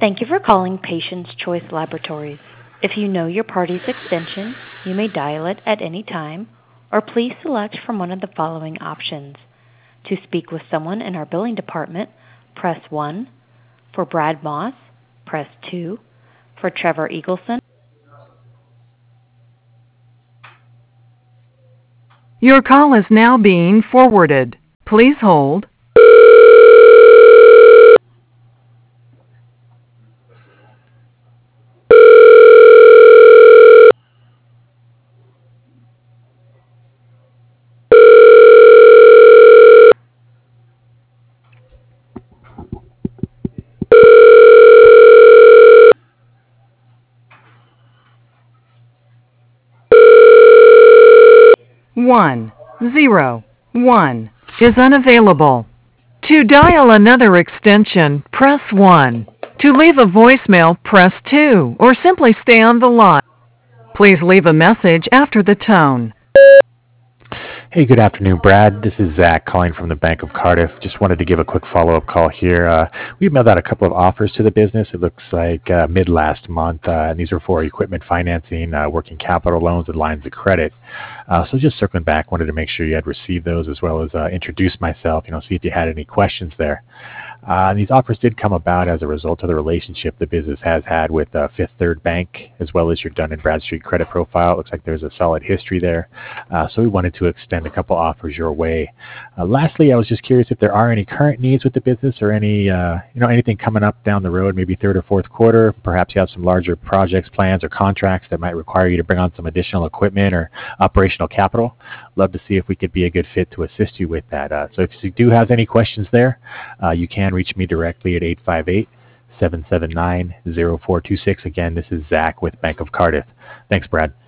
Thank you for calling Patient's Choice Laboratories. If you know your party's extension, you may dial it at any time, or please select from one of the following options. To speak with someone in our billing department, press 1. For Brad Moss, press 2. For Trevor Eagleson. Your call is now being forwarded. Please hold. One zero one is unavailable. To dial another extension, press 1. To leave a voicemail, press 2, or simply stay on the line. Please leave a message after the tone. Hey, good afternoon, Brad. This is Zach calling from the Bank of Cardiff. Just wanted to give a quick follow-up call here. We mailed out a couple of offers to the business. It looks like mid last month, and these are for equipment financing, working capital loans, and lines of credit. So just circling back, wanted to make sure you had received those as well as introduce myself, see if you had any questions there. These offers did come about as a result of the relationship the business has had with Fifth Third Bank, as well as your Dun & Bradstreet credit profile. It looks like there's a solid history there. So we wanted to extend a couple offers your way. Lastly, I was just curious if there are any current needs with the business or any, anything coming up down the road, maybe third or fourth quarter. Perhaps you have some larger projects, plans, or contracts that might require you to bring on some additional equipment or operational capital. Love to see if we could be a good fit to assist you with that. So if you do have any questions there, you can reach me directly at 858-779-0426. Again, this is Zach with Bank of Cardiff. Thanks, Brad.